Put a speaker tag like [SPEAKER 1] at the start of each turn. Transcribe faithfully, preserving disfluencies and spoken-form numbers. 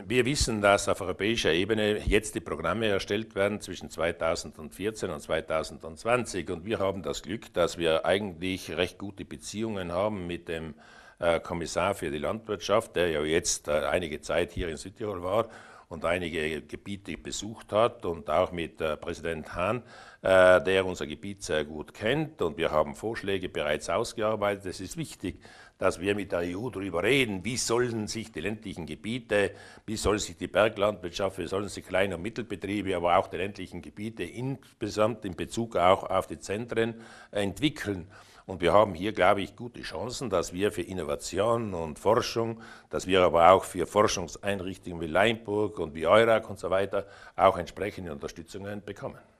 [SPEAKER 1] Wir wissen, dass auf europäischer Ebene jetzt die Programme erstellt werden zwischen zweitausendvierzehn und zweitausendzwanzig. Und wir haben das Glück, dass wir eigentlich recht gute Beziehungen haben mit dem äh, Kommissar für die Landwirtschaft, der ja jetzt äh, einige Zeit hier in Südtirol war und einige Gebiete besucht hat, und auch mit äh, Präsident Hahn, äh, der unser Gebiet sehr gut kennt, und wir haben Vorschläge bereits ausgearbeitet. Es ist wichtig, dass wir mit der E U darüber reden, wie sollen sich die ländlichen Gebiete, wie soll sich die Berglandwirtschaft, wie sollen sich Klein- und Mittelbetriebe, aber auch die ländlichen Gebiete insgesamt in Bezug auch auf die Zentren entwickeln. Und wir haben hier, glaube ich, gute Chancen, dass wir für Innovation und Forschung, dass wir aber auch für Forschungseinrichtungen wie Leinburg und wie EURAC und so weiter auch entsprechende Unterstützungen bekommen.